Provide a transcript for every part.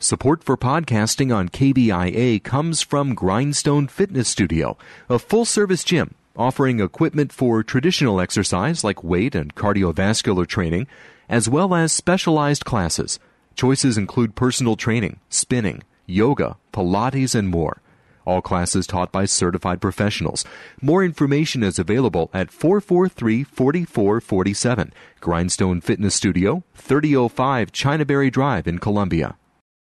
Support for podcasting on KBIA comes from Grindstone Fitness Studio, a full-service gym offering equipment for traditional exercise like weight and cardiovascular training, as well as specialized classes. Choices include personal training, spinning, yoga, Pilates, and more. All classes taught by certified professionals. More information is available at 443-4447. Grindstone Fitness Studio, 3005 Chinaberry Drive in Columbia.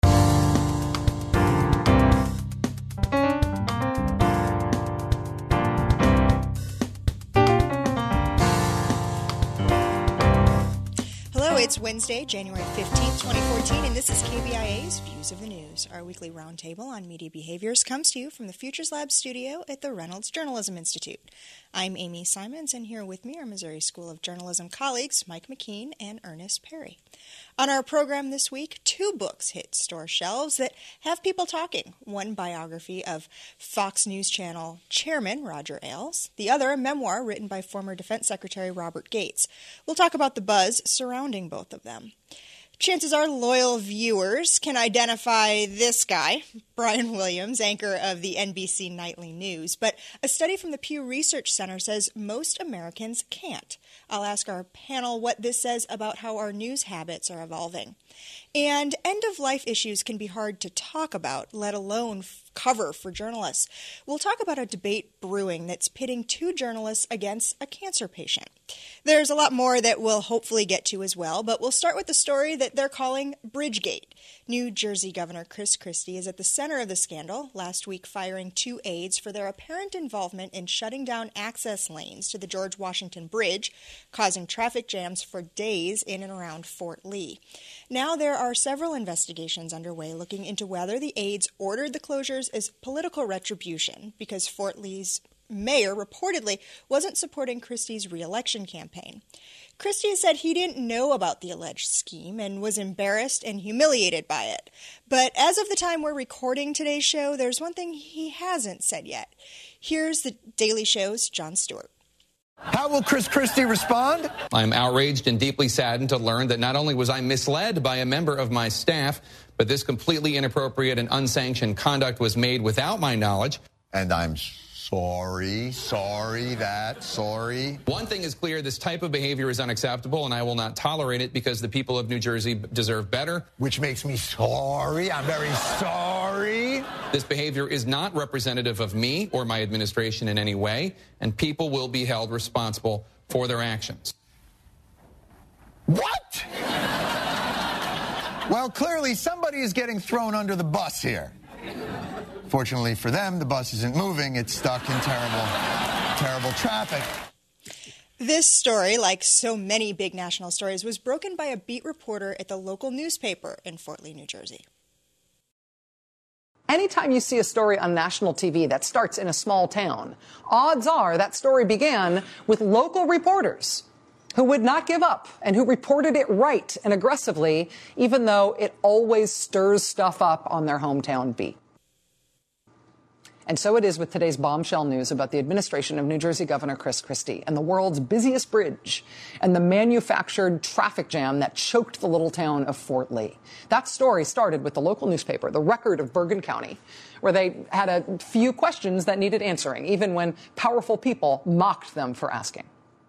It's Wednesday, January 15th, 2014, and this is KBIA's Views of the News. Our weekly roundtable on media behaviors comes to you from the Futures Lab studio at the Reynolds Journalism Institute. I'm Amy Simons, and here with me are Missouri School of Journalism colleagues Mike McKean and Ernest Perry. On our program this week, 2 books hit store shelves that have people talking. One biography of Fox News Channel chairman Roger Ailes, the other a memoir written by former Defense Secretary Robert Gates. We'll talk about the buzz surrounding both of them. Chances are loyal viewers can identify this guy, Brian Williams, anchor of the NBC Nightly News. But a study from the Pew Research Center says most Americans can't. I'll ask our panel what this says about how our news habits are evolving. And end-of-life issues can be hard to talk about, let alone cover for journalists. We'll talk about a debate brewing that's pitting 2 journalists against a cancer patient. There's a lot more that we'll hopefully get to as well, but we'll start with the story that they're calling Bridgegate. New Jersey Governor Chris Christie is at the center of the scandal, last week firing 2 aides for their apparent involvement in shutting down access lanes to the George Washington Bridge, causing traffic jams for days in and around Fort Lee. Now there are several investigations underway looking into whether the aides ordered the closures as political retribution because Fort Lee's mayor reportedly wasn't supporting Christie's re-election campaign. Christie said he didn't know about the alleged scheme and was embarrassed and humiliated by it. But as of the time we're recording today's show, there's one thing he hasn't said yet. Here's the Daily Show's Jon Stewart. How will Chris Christie respond? I'm outraged and deeply saddened to learn that not only was I misled by a member of my staff, but this completely inappropriate and unsanctioned conduct was made without my knowledge. And I'm sorry. One thing is clear, this type of behavior is unacceptable, and I will not tolerate it because the people of New Jersey deserve better. Which makes me sorry. I'm very sorry. This behavior is not representative of me or my administration in any way, and people will be held responsible for their actions. What? Well, clearly somebody is getting thrown under the bus here. Fortunately for them, the bus isn't moving. It's stuck in terrible traffic. This story, like so many big national stories, was broken by a beat reporter at the local newspaper in Fort Lee, New Jersey. Anytime you see a story on national TV that starts in a small town, odds are that story began with local reporters who would not give up and who reported it right and aggressively, even though it always stirs stuff up on their hometown beat. And so it is with today's bombshell news about the administration of New Jersey Governor Chris Christie and the world's busiest bridge and the manufactured traffic jam that choked the little town of Fort Lee. That story started with the local newspaper, The Record of Bergen County, where they had a few questions that needed answering, even when powerful people mocked them for asking.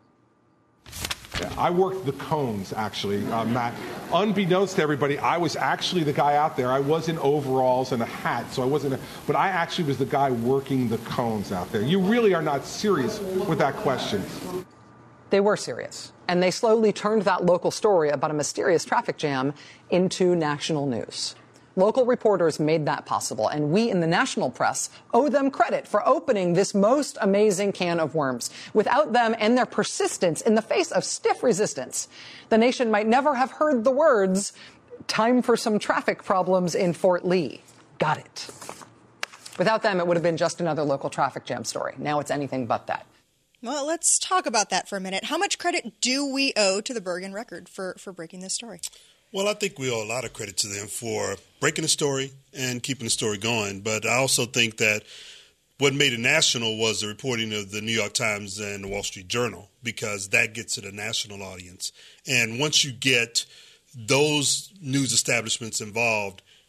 I worked the cones, actually, Matt. Unbeknownst to everybody, I was actually the guy out there. I was in overalls and a hat, so I wasn't, but I actually was the guy working the cones out there. You really are not serious with that question. They were serious, and they slowly turned that local story about a mysterious traffic jam into national news. Local reporters made that possible, and we in the national press owe them credit for opening this most amazing can of worms. Without them and their persistence in the face of stiff resistance, the nation might never have heard the words, "Time for some traffic problems in Fort Lee." Got it. Without them, it would have been just another local traffic jam story. Now it's anything but that. Well, let's talk about that for a minute. How much credit do we owe to the Bergen Record for breaking this story? Well, I think we owe a lot of credit to them for breaking the story and keeping the story going. But I also think that what made it national was the reporting of the New York Times and the Wall Street Journal, because that gets to the national audience. And once you get those news establishments involved,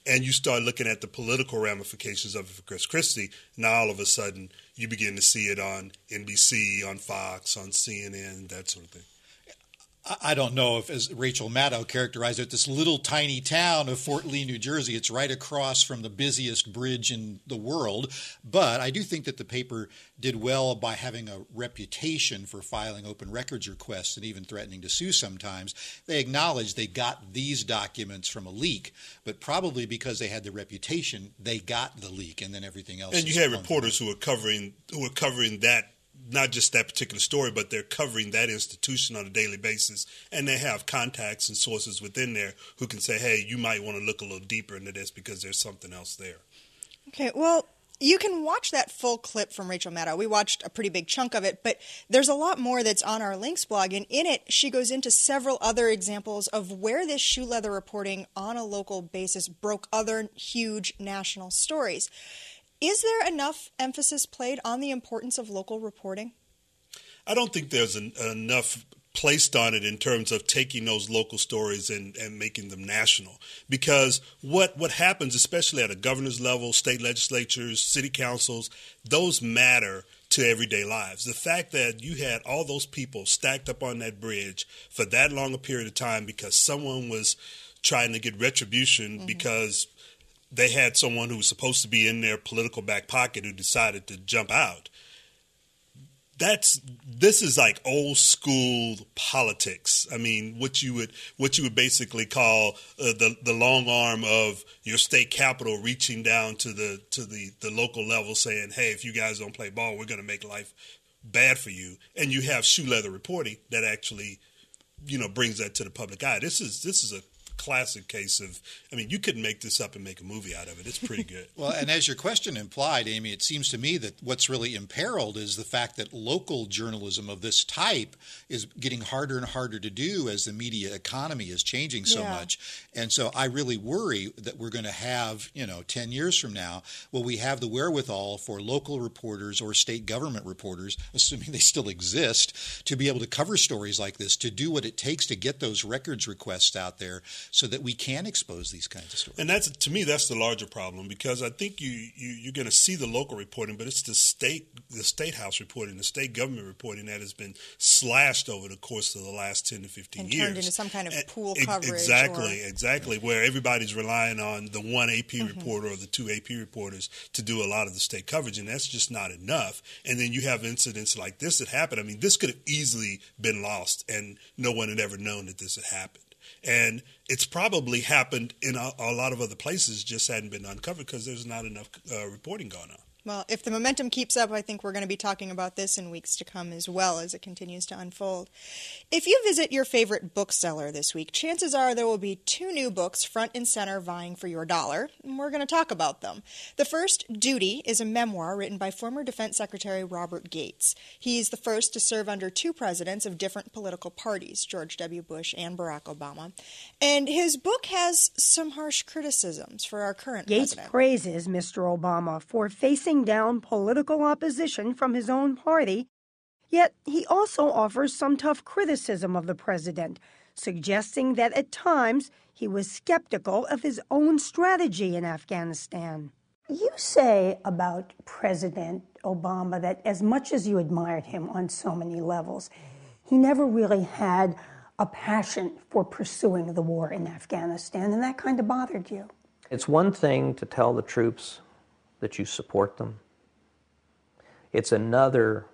and you start looking at the political ramifications of it for Chris Christie, now all of a sudden you begin to see it on NBC, on Fox, on CNN, that sort of thing. I don't know if, as Rachel Maddow characterized it, this little tiny town of Fort Lee, New Jersey, it's right across from the busiest bridge in the world. But I do think that the paper did well by having a reputation for filing open records requests and even threatening to sue sometimes. They acknowledged they got these documents from a leak, but probably because they had the reputation, they got the leak, and then everything else. And you had reporters who were covering that. Not just that particular story, but they're covering that institution on a daily basis, and they have contacts and sources within there who can say, hey, you might want to look a little deeper into this because there's something else there. Okay, well, you can watch that full clip from Rachel Maddow. We watched a pretty big chunk of it, but there's a lot more that's on our links blog, and in it she goes into several other examples of where this shoe leather reporting on a local basis broke other huge national stories. Is there enough emphasis played on the importance of local reporting? I don't think there's enough placed on it in terms of taking those local stories and making them national. Because what happens, especially at a governor's level, state legislatures, city councils, those matter to everyday lives. The fact that you had all those people stacked up on that bridge for that long a period of time because someone was trying to get retribution because they had someone who was supposed to be in their political back pocket who decided to jump out. This is like old school politics. I mean, what you would basically call the long arm of your state capitol reaching down to the local level, saying, "Hey, if you guys don't play ball, we're going to make life bad for you." And you have shoe leather reporting that actually, brings that to the public eye. This is a classic case of, you couldn't make this up and make a movie out of it. It's pretty good. Well, and as your question implied, Amy, it seems to me that what's really imperiled is the fact that local journalism of this type is getting harder and harder to do as the media economy is changing so much. And so I really worry that we're going to have, 10 years from now, will we have the wherewithal for local reporters or state government reporters, assuming they still exist, to be able to cover stories like this, to do what it takes to get those records requests out there so that we can expose these kinds of stories. And to me, that's the larger problem, because I think you're going to see the local reporting, but it's the state house reporting, the state government reporting that has been slashed over the course of the last 10 to 15 years. And turned into some kind of pool coverage. Exactly, where everybody's relying on the one AP reporter or the two AP reporters to do a lot of the state coverage, and that's just not enough. And then you have incidents like this that happen. This could have easily been lost, and no one had ever known that this had happened. And it's probably happened in a lot of other places, just hadn't been uncovered because there's not enough reporting going on. Well, if the momentum keeps up, I think we're going to be talking about this in weeks to come as well as it continues to unfold. If you visit your favorite bookseller this week, chances are there will be 2 new books front and center vying for your dollar, and we're going to talk about them. The first, Duty, is a memoir written by former Defense Secretary Robert Gates. He's the first to serve under 2 presidents of different political parties, George W. Bush and Barack Obama. And his book has some harsh criticisms for our current president. Gates praises Mr. Obama for facing down political opposition from his own party, yet he also offers some tough criticism of the president, suggesting that at times he was skeptical of his own strategy in Afghanistan. You say about President Obama that as much as you admired him on so many levels, he never really had a passion for pursuing the war in Afghanistan, and that kind of bothered you. It's one thing to tell the troops that you support them. It's another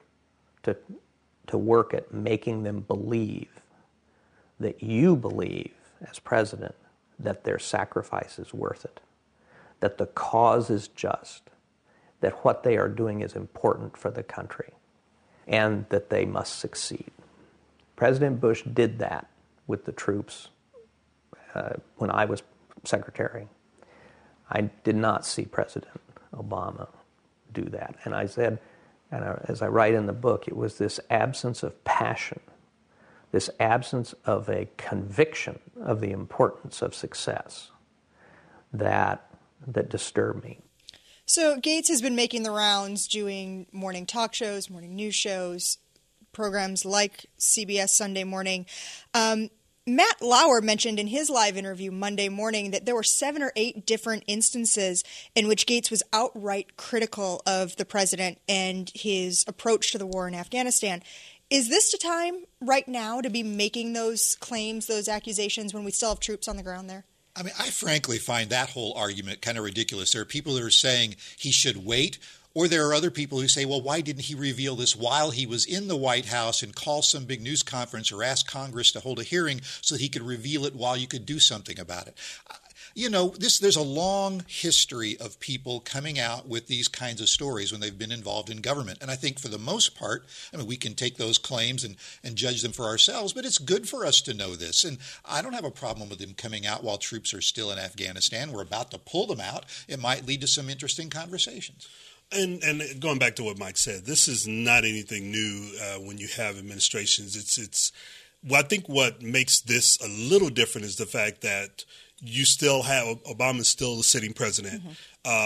to work at making them believe that you believe, as president, that their sacrifice is worth it, that the cause is just, that what they are doing is important for the country, and that they must succeed. President Bush did that with the troops when I was secretary. I did not see President Obama do that. And I said, as I write in the book, it was this absence of passion, this absence of a conviction of the importance of success that disturbed me. So Gates has been making the rounds, doing morning talk shows, morning news shows, programs like CBS Sunday Morning. Matt Lauer mentioned in his live interview Monday morning that there were 7 or 8 different instances in which Gates was outright critical of the president and his approach to the war in Afghanistan. Is this the time right now to be making those claims, those accusations, when we still have troops on the ground there? I mean, I frankly find that whole argument kind of ridiculous. There are people that are saying he should wait. Or there are other people who say, well, why didn't he reveal this while he was in the White House and call some big news conference or ask Congress to hold a hearing so that he could reveal it while you could do something about it? You know, there's a long history of people coming out with these kinds of stories when they've been involved in government. And I think for the most part, I mean, we can take those claims and judge them for ourselves, but it's good for us to know this. And I don't have a problem with them coming out while troops are still in Afghanistan. We're about to pull them out. It might lead to some interesting conversations. And going back to what Mike said, this is not anything new when you have administrations. Well, I think what makes this a little different is the fact that you still have Obama's still the sitting president. Mm-hmm.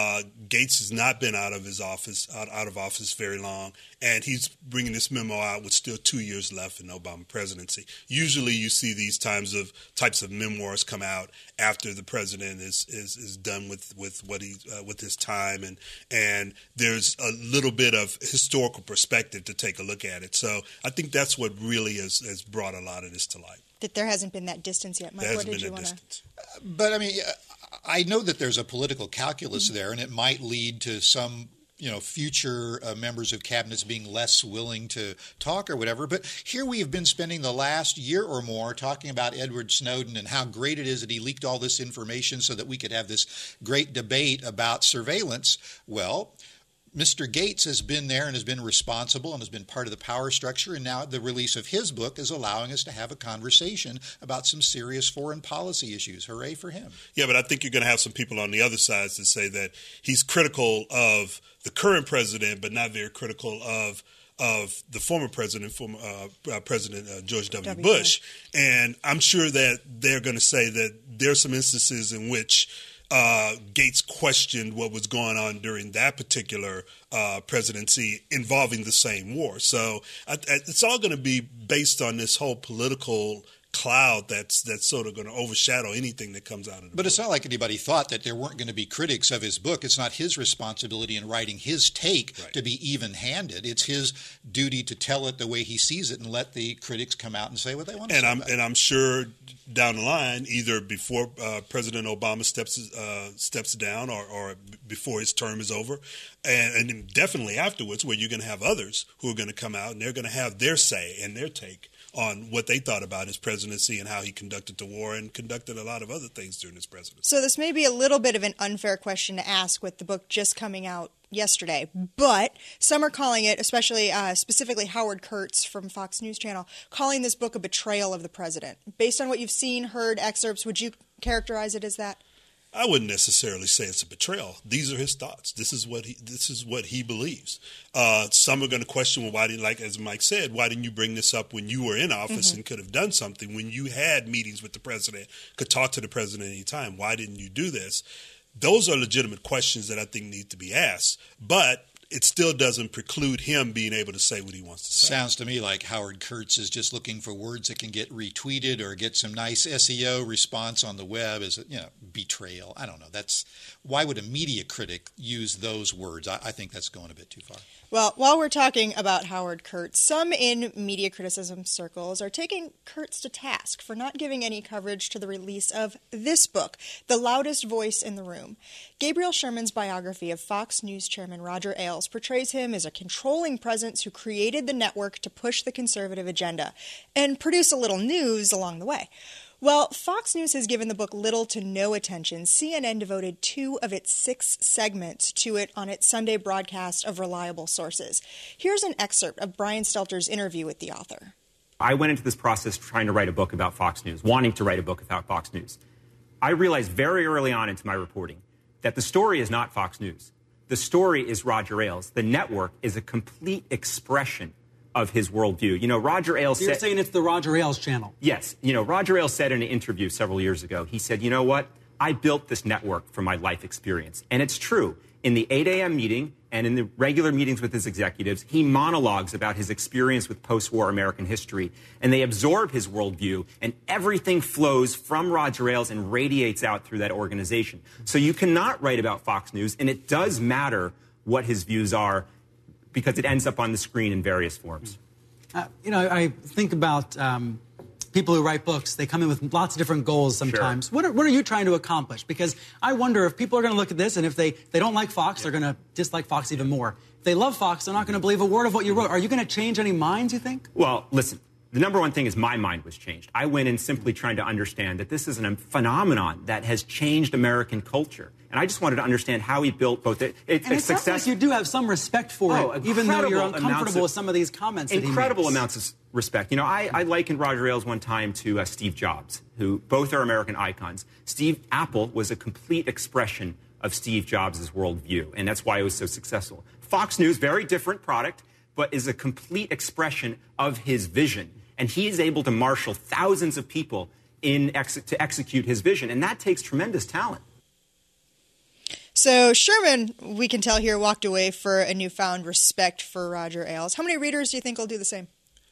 Gates has not been out of office very long, and he's bringing this memo out with still 2 years left in the Obama presidency. Usually, you see these types of memoirs come out after the president is done with what he with his time, and there's a little bit of historical perspective to take a look at it. So I think that's what really has brought a lot of this to light. That there hasn't been that distance yet. Mike, what did you want to? But I mean, I know that there's a political calculus there, and it might lead to some, future members of cabinets being less willing to talk or whatever. But here we have been spending the last year or more talking about Edward Snowden and how great it is that he leaked all this information so that we could have this great debate about surveillance. Well, Mr. Gates has been there and has been responsible and has been part of the power structure, and now the release of his book is allowing us to have a conversation about some serious foreign policy issues. Hooray for him. Yeah, but I think you're going to have some people on the other side that say that he's critical of the current president, but not very critical of the former president, President George W. Bush. And I'm sure that they're going to say that there's some instances in which Gates questioned what was going on during that particular presidency involving the same war. So it's all going to be based on this whole political cloud that's sort of going to overshadow anything that comes out of it. But it's not like anybody thought that there weren't going to be critics of his book. It's not his responsibility in writing his take to be even-handed. It's his duty to tell it the way he sees it and let the critics come out and say what they want to say. And I'm sure down the line, either before President Obama steps down or before his term is over, and definitely afterwards, where you're going to have others who are going to come out and they're going to have their say and their take on what they thought about his presidency and how he conducted the war and conducted a lot of other things during his presidency. So this may be a little bit of an unfair question to ask with the book just coming out yesterday, but some are calling it, especially specifically Howard Kurtz from Fox News Channel, calling this book a betrayal of the president. Based on what you've seen, heard, excerpts, would you characterize it as that? I wouldn't necessarily say it's a betrayal. These are his thoughts. This is what he believes. Some are going to question, well, why didn't, like as Mike said, why didn't you bring this up when you were in office and could have done something, when you had meetings with the president, could talk to the president any time? Why didn't you do this? Those are legitimate questions that I think need to be asked, but it still doesn't preclude him being able to say what he wants to say. Sounds to me like Howard Kurtz is just looking for words that can get retweeted or get some nice SEO response on the web as betrayal. I don't know. Why would a media critic use those words? I think that's going a bit too far. Well, while we're talking about Howard Kurtz, some in media criticism circles are taking Kurtz to task for not giving any coverage to the release of this book, The Loudest Voice in the Room. Gabriel Sherman's biography of Fox News chairman Roger Ailes portrays him as a controlling presence who created the network to push the conservative agenda and produce a little news along the way. Well, Fox News has given the book little to no attention. CNN devoted 2 of its 6 segments to it on its Sunday broadcast of Reliable Sources. Here's an excerpt of Brian Stelter's interview with the author. I went into this process trying to write a book about Fox News, wanting to write a book about Fox News. I realized very early on into my reporting that the story is not Fox News. The story is Roger Ailes. The network is a complete expression of his worldview. Roger Ailes said... You're saying it's the Roger Ailes channel? Yes. Roger Ailes said in an interview several years ago, he said, you know what? I built this network from my life experience. And it's true. In the 8 a.m. meeting and in the regular meetings with his executives, he monologues about his experience with post-war American history. And they absorb his worldview, and everything flows from Roger Ailes and radiates out through that organization. So you cannot write about Fox News, and it does matter what his views are because it ends up on the screen in various forms. I think about people who write books. They come in with lots of different goals sometimes. Sure. What are you trying to accomplish? Because I wonder if people are going to look at this, and if they don't like Fox, they're going to dislike Fox even more. If they love Fox, they're not going to believe a word of what you wrote. Are you going to change any minds, you think? Well, listen. The number one thing is my mind was changed. I went in simply trying to understand that this is a phenomenon that has changed American culture. And I just wanted to understand how he built both it sounds like you do have some respect for it, even though you're uncomfortable with some of these comments that he makes. Incredible amounts of respect. I likened Roger Ailes one time to Steve Jobs, who both are American icons. Apple was a complete expression of Steve Jobs' worldview, and that's why it was so successful. Fox News, very different product, but is a complete expression of his vision. And he is able to marshal thousands of people to execute his vision. And that takes tremendous talent. So Sherman, we can tell here, walked away for a newfound respect for Roger Ailes. How many readers do you think will do the same?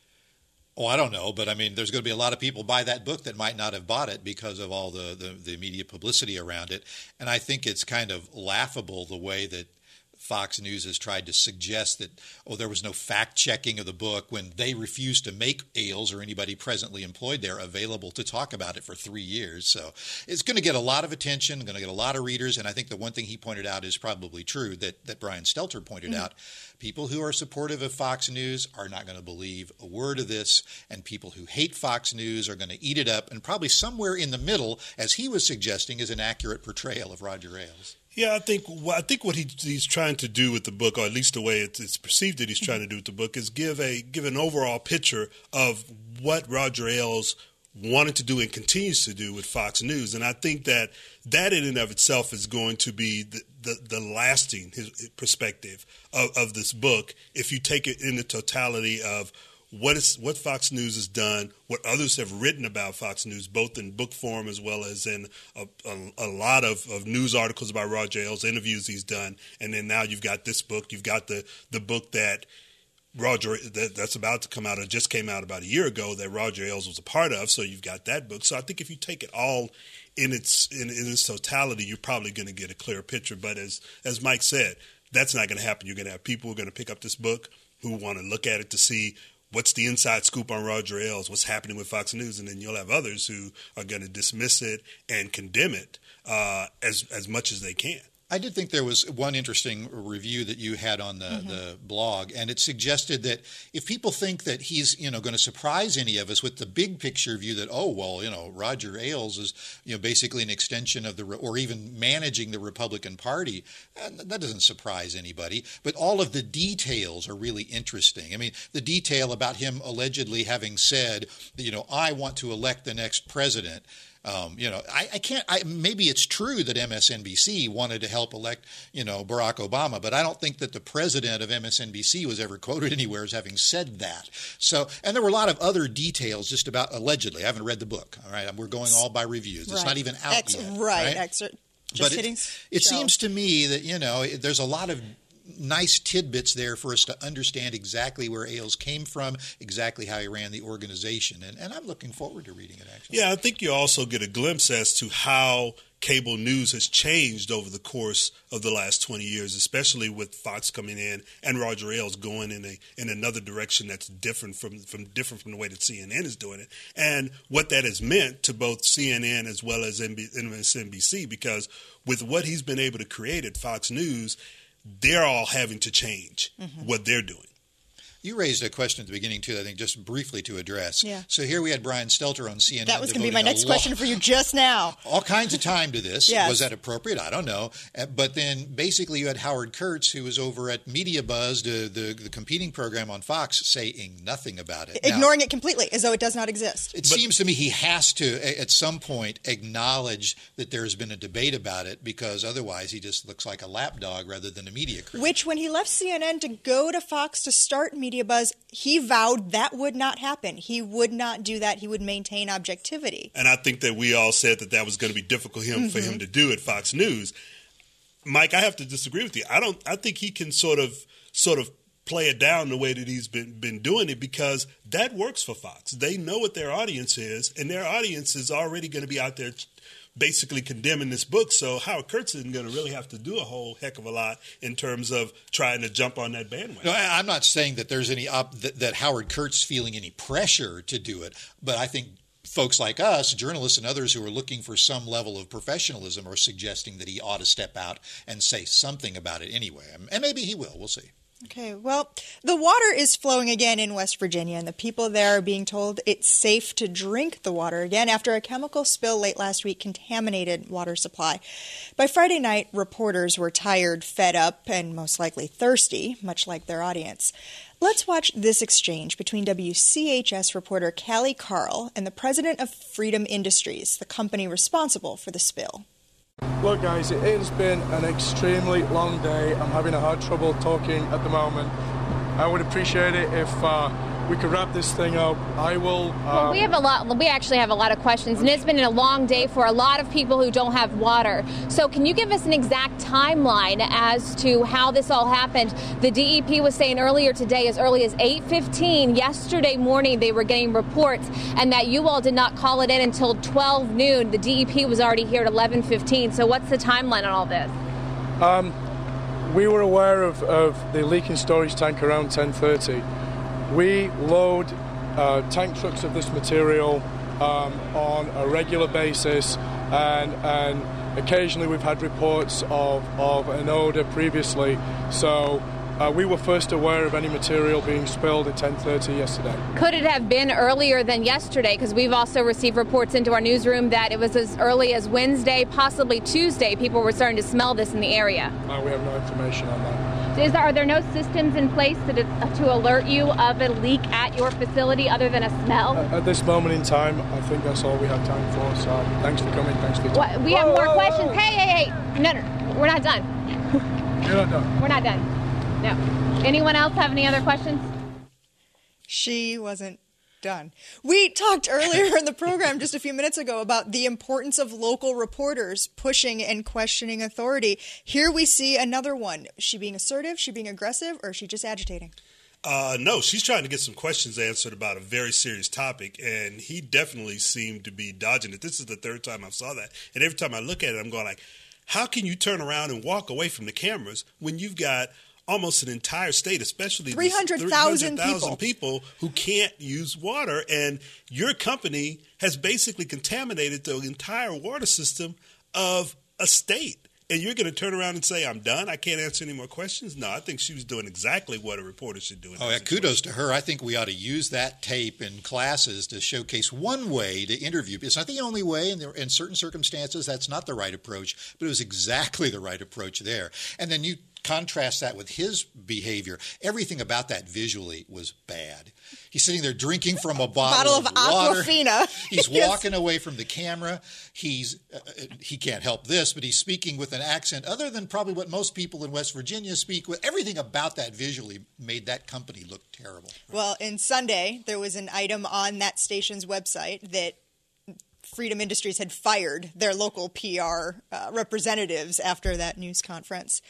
Oh, I don't know. But, there's going to be a lot of people buy that book that might not have bought it because of all the media publicity around it. And I think it's kind of laughable the way that Fox News has tried to suggest that, there was no fact-checking of the book when they refused to make Ailes or anybody presently employed there available to talk about it for 3 years. So it's going to get a lot of attention, going to get a lot of readers, and I think the one thing he pointed out is probably true that Brian Stelter pointed out. People who are supportive of Fox News are not going to believe a word of this, and people who hate Fox News are going to eat it up, and probably somewhere in the middle, as he was suggesting, is an accurate portrayal of Roger Ailes. Yeah, I think what he's trying to do with the book, or at least the way it's perceived that he's trying to do with the book, is give an overall picture of what Roger Ailes wanted to do and continues to do with Fox News. And I think that in and of itself is going to be the lasting perspective of this book if you take it in the totality of what Fox News has done, what others have written about Fox News, both in book form as well as in a lot of news articles about Roger Ailes, interviews he's done, and then now you've got this book. You've got the book that that's about to come out or just came out about a year ago that Roger Ailes was a part of. So you've got that book. So I think if you take it all in its totality, you're probably going to get a clear picture. But as Mike said, that's not going to happen. You're going to have people who are going to pick up this book who want to look at it to see what's the inside scoop on Roger Ailes, what's happening with Fox News, and then you'll have others who are going to dismiss it and condemn it as much as they can. I did think there was one interesting review that you had on the blog, and it suggested that if people think that he's going to surprise any of us with the big picture view that Roger Ailes is basically an extension of or even managing the Republican Party, that doesn't surprise anybody. But all of the details are really interesting. I mean, the detail about him allegedly having said that I want to elect the next president. Maybe it's true that MSNBC wanted to help elect, Barack Obama, but I don't think that the president of MSNBC was ever quoted anywhere as having said that. So, and there were a lot of other details just about allegedly. I haven't read the book. All right. We're going all by reviews. It's not even out yet. Right. Excerpt. But it seems to me that, there's a lot of nice tidbits there for us to understand exactly where Ailes came from, exactly how he ran the organization. And I'm looking forward to reading it, actually. Yeah, I think you also get a glimpse as to how cable news has changed over the course of the last 20 years, especially with Fox coming in and Roger Ailes going in another direction that's different from the way that CNN is doing it, and what that has meant to both CNN as well as MSNBC, because with what he's been able to create at Fox News, they're all having to change what they're doing. You raised a question at the beginning, too, I think, just briefly to address. Yeah. So here we had Brian Stelter on CNN. That was going to be my next question for you just now. All kinds of time to this. Yes. Was that appropriate? I don't know. But then basically you had Howard Kurtz, who was over at Media Buzz, the competing program on Fox, saying nothing about it. Ignoring it completely, as though it does not exist. It seems to me he has to, at some point, acknowledge that there's been a debate about it, because otherwise he just looks like a lapdog rather than a media critic. Which, when he left CNN to go to Fox to start Media media buzz, he vowed that would not happen. He would not do that. He would maintain objectivity. And I think that we all said that was going to be difficult for him to do at Fox News. Mike, I have to disagree with you. I think he can sort of play it down the way that he's been doing it, because that works for Fox. They know what their audience is, and their audience is already going to be out there basically condemning this book. So Howard Kurtz isn't going to really have to do a whole heck of a lot in terms of trying to jump on that bandwagon. No, I'm not saying that there's any that Howard Kurtz feeling any pressure to do it, but I think folks like us, journalists and others who are looking for some level of professionalism, are suggesting that he ought to step out and say something about it anyway. And maybe he will. We'll see. Okay, well, the water is flowing again in West Virginia, and the people there are being told it's safe to drink the water again after a chemical spill late last week contaminated water supply. By Friday night, reporters were tired, fed up, and most likely thirsty, much like their audience. Let's watch this exchange between WCHS reporter Callie Carl and the president of Freedom Industries, the company responsible for the spill. Look, guys, it has been an extremely long day. I'm having a hard trouble talking at the moment. I would appreciate it if we could wrap this thing up. I will. Well, we actually have a lot of questions, and it's been a long day for a lot of people who don't have water. So can you give us an exact timeline as to how this all happened? The DEP was saying earlier today, as early as 8:15 yesterday morning, they were getting reports, and that you all did not call it in until 12 noon. The DEP was already here at 11:15. So what's the timeline on all this? We were aware of the leaking storage tank around 10:30. We load tank trucks of this material on a regular basis, and occasionally we've had reports of an odour previously. So we were first aware of any material being spilled at 10:30 yesterday. Could it have been earlier than yesterday? Because we've also received reports into our newsroom that it was as early as Wednesday, possibly Tuesday. People were starting to smell this in the area. We have no information on that. Are there no systems in place to alert you of a leak at your facility other than a smell? At this moment in time, I think that's all we have time for. So thanks for coming. Thanks for your time. We have more questions. Hey. No, we're not done. You're not done. We're not done. No. Anyone else have any other questions? She wasn't done. We talked earlier in the program just a few minutes ago about the importance of local reporters pushing and questioning authority. Here we see another one. Is she being assertive? Is she being aggressive? Or is she just agitating? No, she's trying to get some questions answered about a very serious topic, and he definitely seemed to be dodging it. This is the third time I saw that, and every time I look at it, I'm going like, how can you turn around and walk away from the cameras when you've got almost an entire state, especially 300,000 people who can't use water, and your company has basically contaminated the entire water system of a state. And you're going to turn around and say, I'm done? I can't answer any more questions? No, I think she was doing exactly what a reporter should do. Oh, yeah, kudos to her. I think we ought to use that tape in classes to showcase one way to interview. It's not the only way. In certain circumstances, that's not the right approach. But it was exactly the right approach there. And then you contrast that with his behavior. Everything about that visually was bad. He's sitting there drinking from a bottle of water. Aquafina. He's walking away from the camera. He can't help this, but he's speaking with an accent other than probably what most people in West Virginia speak with. Everything about that visually made that company look terrible. Well, in Sunday, there was an item on that station's website that Freedom Industries had fired their local PR representatives after that news conference.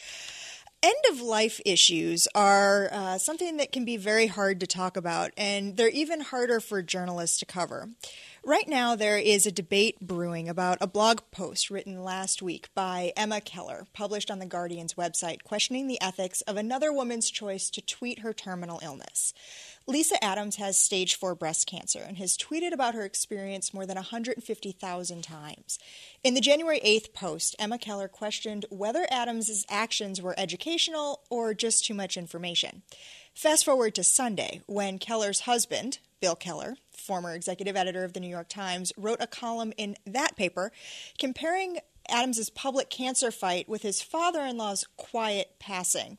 End-of-life issues are something that can be very hard to talk about, and they're even harder for journalists to cover. Right now, there is a debate brewing about a blog post written last week by Emma Keller, published on The Guardian's website, questioning the ethics of another woman's choice to tweet her terminal illness. Lisa Adams has stage 4 breast cancer and has tweeted about her experience more than 150,000 times. In the January 8th post, Emma Keller questioned whether Adams' actions were educational or just too much information. Fast forward to Sunday, when Keller's husband, Bill Keller, former executive editor of the New York Times, wrote a column in that paper comparing Adams' public cancer fight with his father-in-law's quiet passing.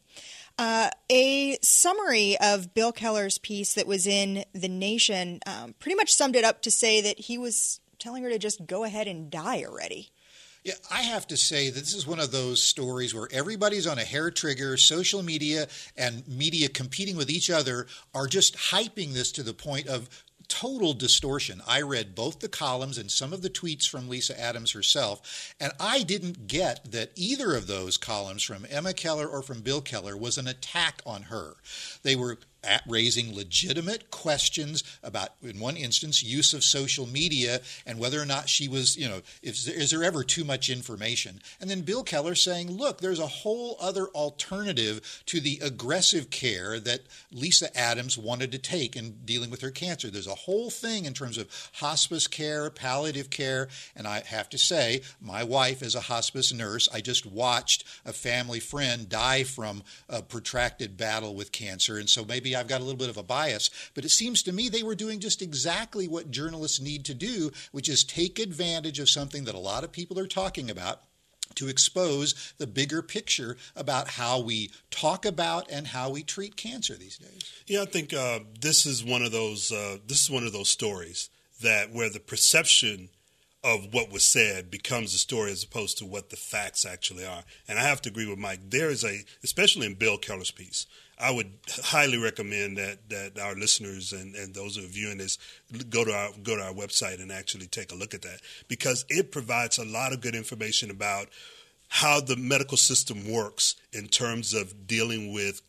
A summary of Bill Keller's piece that was in The Nation pretty much summed it up to say that he was telling her to just go ahead and die already. Yeah, I have to say that this is one of those stories where everybody's on a hair trigger. Social media and media competing with each other are just hyping this to the point of total distortion. I read both the columns and some of the tweets from Lisa Adams herself, and I didn't get that either of those columns from Emma Keller or from Bill Keller was an attack on her. They were raising legitimate questions about, in one instance, use of social media and whether or not she was, is there ever too much information? And then Bill Keller saying, look, there's a whole other alternative to the aggressive care that Lisa Adams wanted to take in dealing with her cancer. There's a whole thing in terms of hospice care, palliative care, and I have to say, my wife is a hospice nurse. I just watched a family friend die from a protracted battle with cancer, and so maybe I've got a little bit of a bias, but it seems to me they were doing just exactly what journalists need to do, which is take advantage of something that a lot of people are talking about to expose the bigger picture about how we talk about and how we treat cancer these days. Yeah, I think this is one of those stories that where the perception of what was said becomes a story as opposed to what the facts actually are. And I have to agree with Mike. There is especially in Bill Keller's piece, I would highly recommend that our listeners and those who are viewing this go to our website and actually take a look at that, because it provides a lot of good information about how the medical system works in terms of dealing with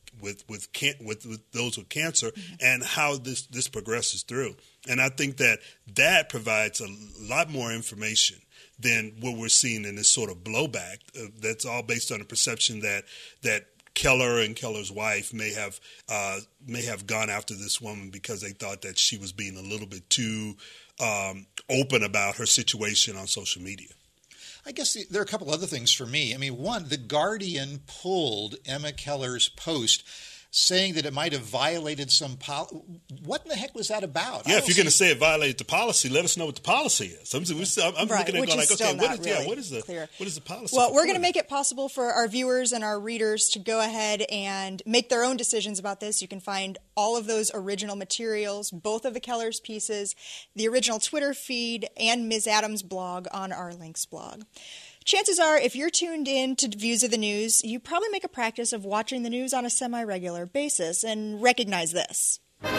those with cancer, mm-hmm. and how this progresses through. And I think that provides a lot more information than what we're seeing in this sort of blowback that's all based on the perception that Keller and Keller's wife may have gone after this woman because they thought that she was being a little bit too open about her situation on social media. I guess there are a couple other things for me. I mean, one, The Guardian pulled Emma Keller's post saying that it might have violated some policy. What in the heck was that about? Yeah, if you're going to say it violated the policy, let us know what the policy is. I'm looking at it going like, okay, what is the policy? Well, we're going to make it possible for our viewers and our readers to go ahead and make their own decisions about this. You can find all of those original materials, both of the Keller's pieces, the original Twitter feed, and Ms. Adams' blog on our Links blog. Chances are, if you're tuned in to Views of the News, you probably make a practice of watching the news on a semi-regular basis and recognize this.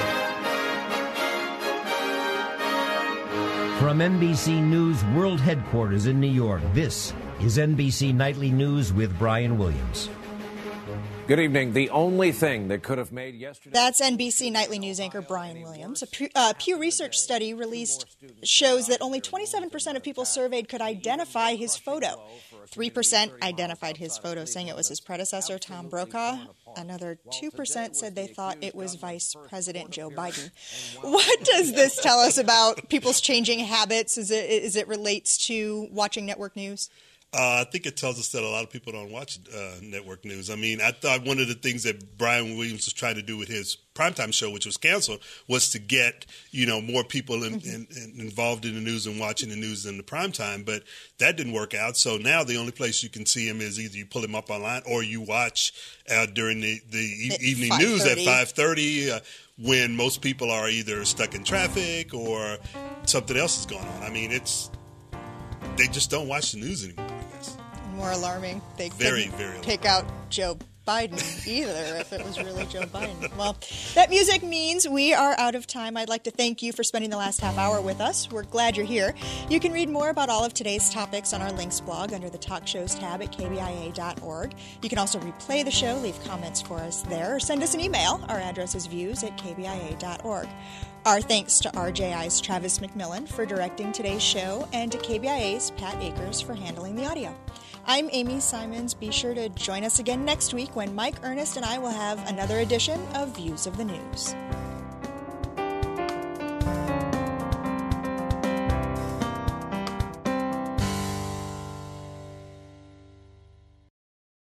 From NBC News World Headquarters in New York, this is NBC Nightly News with Brian Williams. Good evening. The only thing that could have made yesterday... That's NBC Nightly News anchor Brian Williams. A Pew Research study released shows that only 27% of people surveyed could identify his photo. 3% identified his photo, saying it was his predecessor, Tom Brokaw. Another 2% said they thought it was Vice President Joe Biden. What does this tell us about people's changing habits as it relates to watching network news? I think it tells us that a lot of people don't watch network news. I mean, I thought one of the things that Brian Williams was trying to do with his primetime show, which was canceled, was to get more people involved in the news and watching the news in the primetime. But that didn't work out. So now the only place you can see him is either you pull him up online or you watch during the evening news at 5:30 when most people are either stuck in traffic or something else is going on. I mean, they just don't watch the news anymore, I guess. More alarming. They couldn't pick out Joe Biden either if it was really Joe Biden. Well, that music means we are out of time. I'd like to thank you for spending the last half hour with us. We're glad you're here. You can read more about all of today's topics on our Links blog under the Talk Shows tab at kbia.org. You can also replay the show, leave comments for us there, or send us an email. Our address is views@kbia.org. Our thanks to RJI's Travis McMillan for directing today's show, and to KBIA's Pat Akers for handling the audio. I'm Amy Simons. Be sure to join us again next week when Mike Ernest and I will have another edition of Views of the News.